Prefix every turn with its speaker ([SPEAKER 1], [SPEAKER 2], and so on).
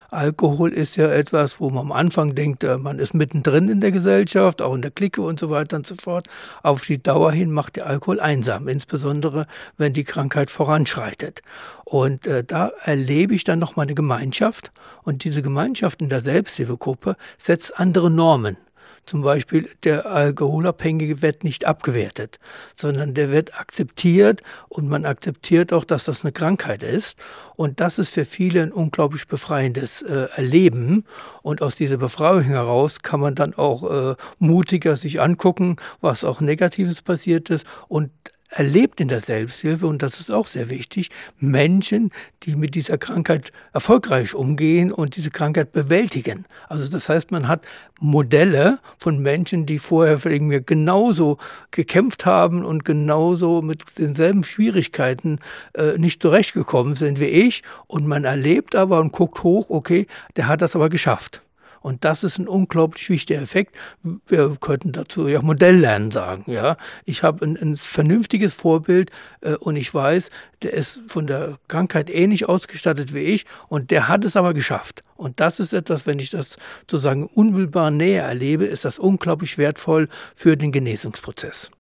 [SPEAKER 1] Alkohol ist ja etwas, wo man am Anfang denkt, man ist mittendrin in der Gesellschaft, auch in der Clique und so weiter und so fort. Auf die Dauer hin macht der Alkohol einsam, insbesondere wenn die Krankheit voranschreitet. Und da erlebe ich dann noch mal 'ne Gemeinschaft und diese Gemeinschaft in der Selbsthilfegruppe setzt andere Normen. Zum Beispiel, der Alkoholabhängige wird nicht abgewertet, sondern der wird akzeptiert und man akzeptiert auch, dass das eine Krankheit ist. Und das ist für viele ein unglaublich befreiendes, Erleben. Und aus dieser Befreiung heraus kann man dann auch, mutiger sich angucken, was auch Negatives passiert ist und erlebt in der Selbsthilfe, und das ist auch sehr wichtig, Menschen, die mit dieser Krankheit erfolgreich umgehen und diese Krankheit bewältigen. Also, das heißt, man hat Modelle von Menschen, die vorher vielleicht mir genauso gekämpft haben und genauso mit denselben Schwierigkeiten, nicht zurechtgekommen sind wie ich. Und man erlebt aber und guckt hoch: „Okay, der hat das aber geschafft.“ Und das ist ein unglaublich wichtiger Effekt. Wir könnten dazu ja Modelllernen sagen, ja. Ich habe ein vernünftiges Vorbild, und ich weiß, der ist von der Krankheit ähnlich ausgestattet wie ich und der hat es aber geschafft. Und das ist etwas, wenn ich das sozusagen unmittelbar näher erlebe, ist das unglaublich wertvoll für den Genesungsprozess.